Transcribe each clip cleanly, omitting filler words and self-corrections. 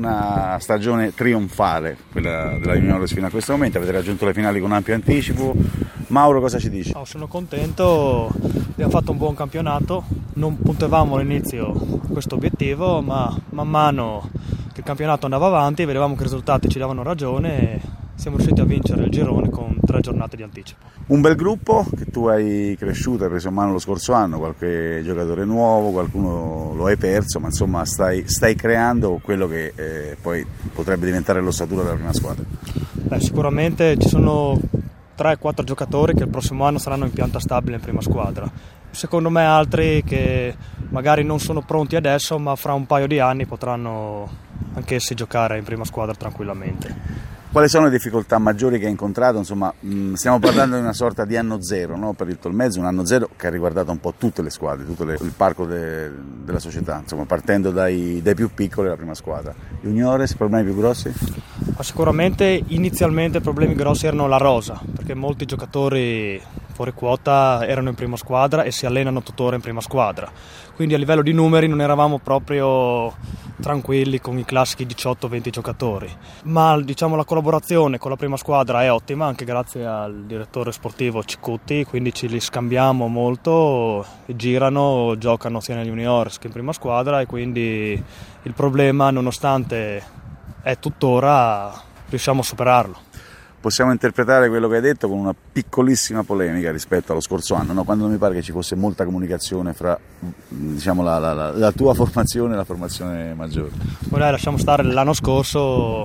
una stagione trionfale, quella della Juniores fino a questo momento, avete raggiunto le finali con ampio anticipo. Mauro, cosa ci dici? Sono contento, abbiamo fatto un buon campionato, non puntavamo all'inizio a questo obiettivo, ma man mano che il campionato andava avanti vedevamo che i risultati ci davano ragione e siamo riusciti a vincere il girone con 3 giornate di anticipo. Un bel gruppo che tu hai cresciuto, hai preso in mano lo scorso anno, qualche giocatore nuovo, qualcuno lo hai perso, ma insomma stai creando quello che poi potrebbe diventare l'ossatura della prima squadra. Sicuramente ci sono 3-4 giocatori che il prossimo anno saranno in pianta stabile in prima squadra. Secondo me altri che magari non sono pronti adesso, ma fra un paio di anni potranno anch'essi giocare in prima squadra tranquillamente. Quali sono le difficoltà maggiori che hai incontrato? Insomma, stiamo parlando di una sorta di anno zero, no? Per il Tolmezzo, un anno zero che ha riguardato un po' tutte le squadre, tutto il parco della società, insomma, partendo dai più piccoli alla prima squadra. Juniores, problemi più grossi? Sicuramente inizialmente i problemi grossi erano la rosa, perché molti giocatori fuori quota erano in prima squadra e si allenano tuttora in prima squadra, quindi a livello di numeri non eravamo proprio tranquilli con i classici 18-20 giocatori, ma diciamo la collaborazione con la prima squadra è ottima anche grazie al direttore sportivo Cicutti, quindi ci li scambiamo molto, girano, giocano sia negli juniors che in prima squadra e quindi il problema, nonostante è tuttora, riusciamo a superarlo. Possiamo interpretare quello che hai detto con una piccolissima polemica rispetto allo scorso anno, no? Quando mi pare che ci fosse molta comunicazione fra, diciamo, la tua formazione e la formazione maggiore. Poi lasciamo stare l'anno scorso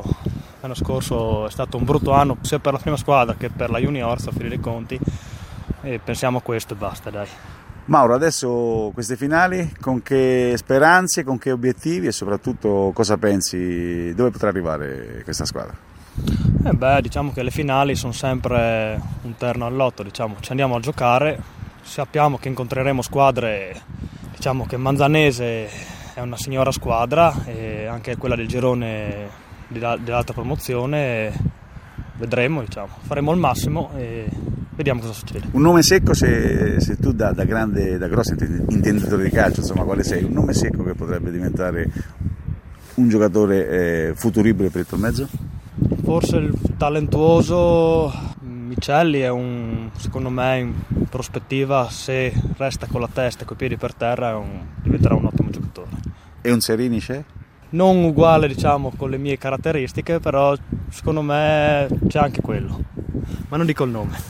è stato un brutto anno sia per la prima squadra che per la juniors a fine dei conti e pensiamo a questo e basta, dai. Mauro, adesso queste finali, con che speranze, con che obiettivi e soprattutto cosa pensi, dove potrà arrivare questa squadra? Diciamo che le finali sono sempre un terno al lotto, diciamo. Ci andiamo a giocare, sappiamo che incontreremo squadre, diciamo che Manzanese è una signora squadra e anche quella del girone dell'altra promozione, vedremo, diciamo. Faremo il massimo e vediamo cosa succede. Un nome secco, se tu da grosso intenditore di calcio, insomma, quale sei? Un nome secco che potrebbe diventare un giocatore futuribile per il Tolmezzo? Forse il talentuoso Micelli è secondo me in prospettiva, se resta con la testa e coi piedi per terra, diventerà un ottimo giocatore. E un Serini c'è? Non uguale, diciamo, con le mie caratteristiche, però secondo me c'è anche quello, ma non dico il nome.